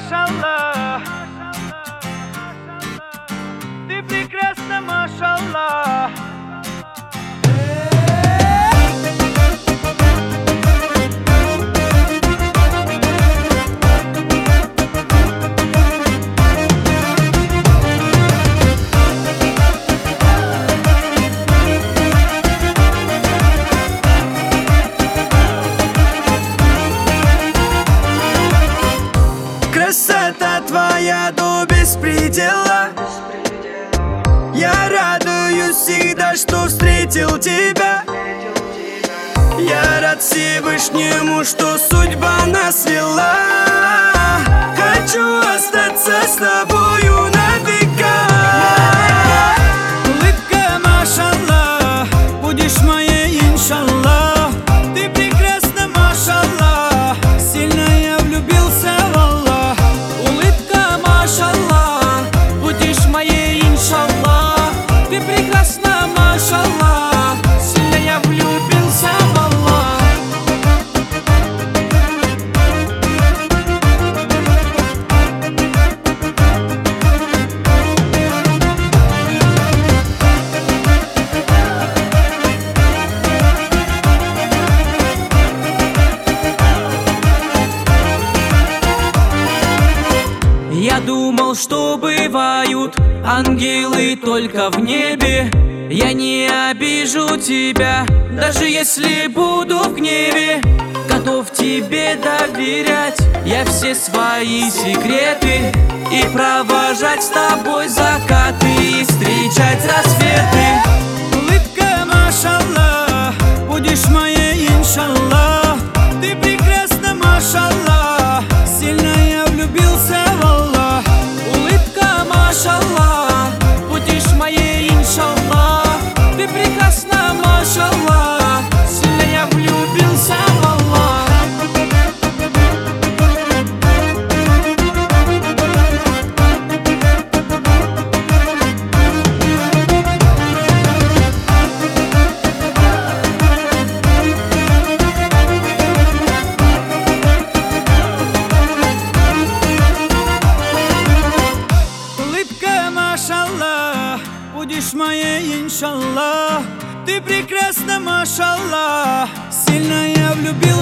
машаллах, ты прекрасна, машаллах. Красота твоя до беспредела. Я радуюсь всегда, что встретил тебя. Я рад Всевышнему, что судьба нас свела. Хочу остаться с тобою навека. Улыбка, машаллах, будешь моей, иншаллах. Ты прекрасна, машаллах, сильно я влюбился в Аллах. Улыбка, машаллах, будешь моей, иншаллах. Ты прекрасна, машаллах, сильно я влюбился в Аллах. Я думал, что бывают ангелы только в небе. Я не обижу тебя, даже если буду в гневе. Готов тебе доверять я все свои секреты, и провожать с тобой закаты, и встречать рассветы. Улыбка, машаллах, будешь моей, иншаллах. Ты прекрасна, машаллах, сильно я влюбился в Аллах. Улыбка, машаллах, будешь моей, иншаллах. Ты прекрасна, машаллах, сильно я влюбился в Аллах. Улыбка, машаллах, будешь моей, иншаллах. Ты прекрасна, машаллах, сильно я влюбился.